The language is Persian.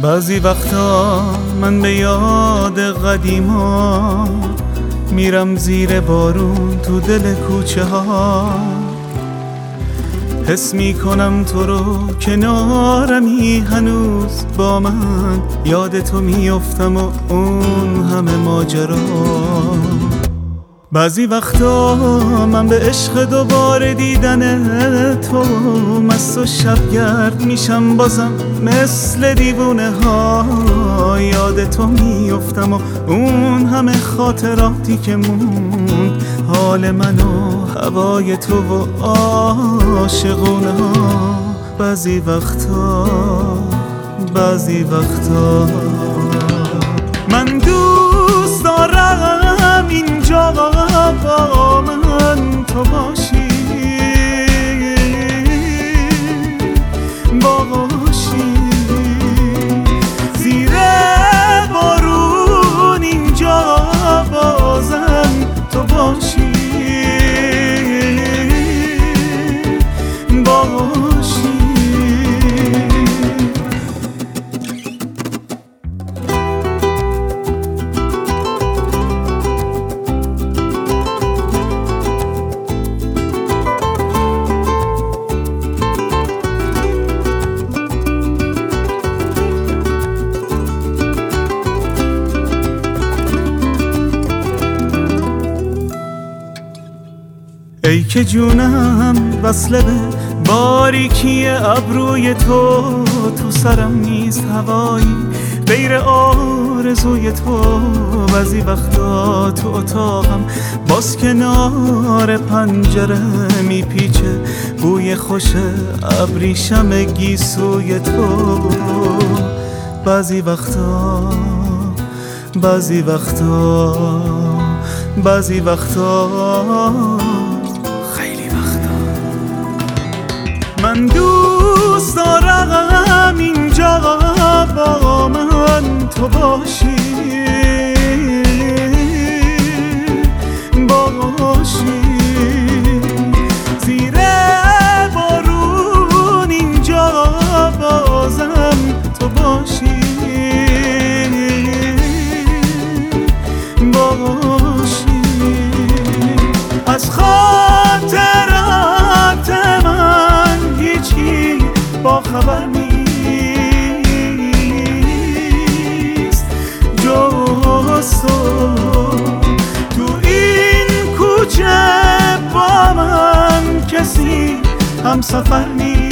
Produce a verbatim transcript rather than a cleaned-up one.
بعضی وقتا من به یاد قدیما میرم زیر بارون تو دل کوچه ها، حس میکنم تو رو کنارمی هنوز با من، یاد تو میافتم و اون همه ماجرا. بعضی وقتا من به عشق دوباره دیدن تو مست و شبگرد میشم بازم مثل دیوونه ها، یاد تو میافتم و اون همه خاطراتی که موند، حال من و هوای تو و عاشقونه ها. بعضی وقتا بعضی وقتا من دوست دارم اینجا با من تو باشی، باشی زیر بارون اینجا بازم تو باشی، باشی. ای که جونم وصله به باریکی ابروی تو، تو سرم نیست هوایی غیر آرزوی تو. بعضی وقتا تو اتاقم باز کنار پنجره میپیچه بوی خوش ابریشم گیسوی تو. بعضی وقتا بعضی وقتا بعضی وقتا من دوست دارم اینجا با من تو باشی، باشی زیر بارون اینجا بازم تو باشی، باشی. از خاطرات من هیچی با خبر نیست جز تو. تو این کوچه با من کسی هم سفر نیست.